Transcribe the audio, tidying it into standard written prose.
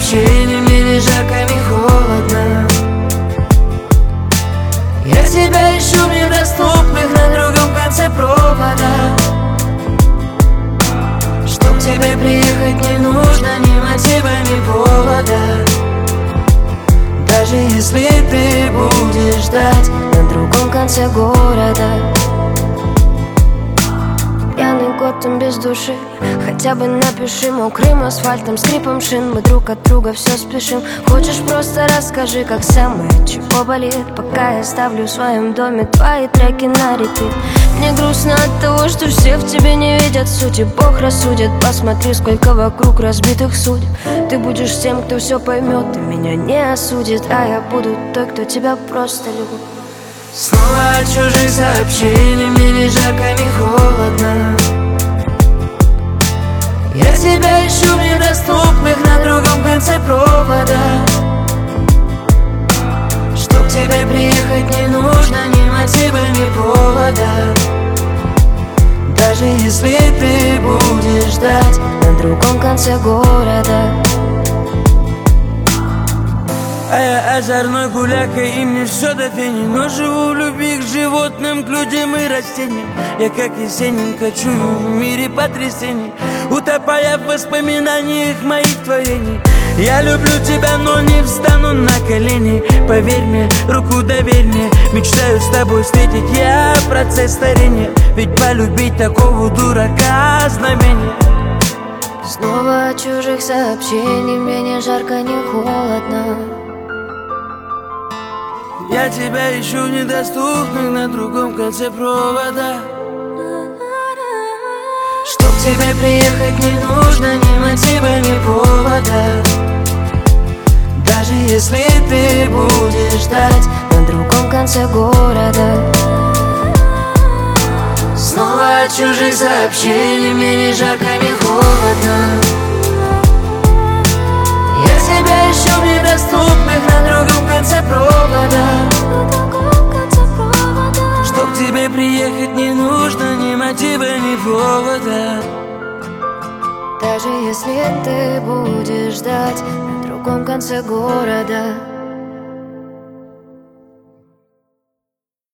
сообщений, мне ни жарко, ни холодно. Я тебя ищу в недоступных на другом конце провода. Чтоб к тебе приехать не нужно ни мотива, ни повода. Даже если ты будешь ждать на другом конце города. Пьяный год, он без души. Хотя бы напиши мокрым асфальтом, скрипом шин. Мы друг от друга все спешим. Хочешь, просто расскажи, как самое, чего болит. Пока я ставлю в своем доме твои треки на репит. Мне грустно от того, что все в тебе не видят сути. Бог рассудит, посмотри, сколько вокруг разбитых судеб. Ты будешь тем, кто все поймет, и меня не осудит. А я буду той, кто тебя просто любит. Снова от чужих сообщений, мне ни жарко, ни холодно. Я тебя ищу в недоступных на другом конце провода. Чтоб к тебе приехать не нужно ни мотива, ни повода. Даже если ты будешь ждать на другом конце города. А я озорной гуляка, и мне все до фени. Но живу в любви к животным, к людям и растениям. Я как Есенин кочую в мире потрясений, утопая в воспоминаниях моих творений. Я люблю тебя, но не встану на колени. Поверь мне, руку доверь мне. Мечтаю с тобой встретить я процесс старения. Ведь полюбить такого дурака знамение. Снова от чужих сообщений, мне ни жарко, ни холодно. Я тебя ищу в недоступных на другом конце провода. Чтоб к тебе приехать не нужно ни мотива, ни повода. Даже если ты будешь ждать на другом конце города. Снова от чужих сообщений, мне ни жарко, ни холодно. Я тебя ищу в недоступных на другом конце провода. Чтоб к тебе приехать не нужно ни мотива, ни повода. Даже если ты будешь ждать на другом конце города.